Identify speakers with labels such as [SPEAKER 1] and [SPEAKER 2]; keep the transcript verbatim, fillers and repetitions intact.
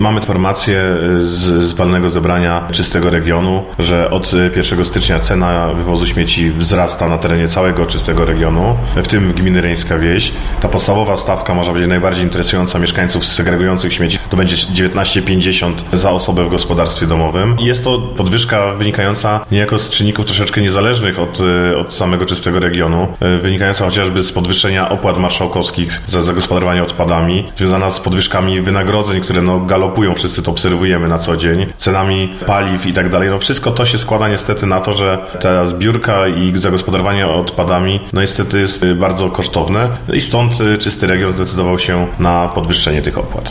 [SPEAKER 1] Mamy informację z, z walnego zebrania Czystego Regionu, że od pierwszego stycznia cena wywozu śmieci wzrasta na terenie całego Czystego Regionu, w tym gminy Reńska Wieś. Ta podstawowa stawka może być najbardziej interesująca mieszkańców segregujących śmieci. To będzie dziewiętnaście pięćdziesiąt za osobę w gospodarstwie domowym. I jest to podwyżka wynikająca niejako z czynników troszeczkę niezależnych od, od samego Czystego Regionu, wynikająca chociażby z podwyższenia opłat marszałkowskich za zagospodarowanie odpadami, związana z podwyżkami wynagrodzeń, które no galopują, wszyscy to obserwujemy na co dzień, cenami paliw i tak dalej. No wszystko to się składa niestety na to, że ta zbiórka i zagospodarowanie odpadami no niestety jest bardzo kosztowne i stąd Czysty Region zdecydował się na podwyższenie tych opłat.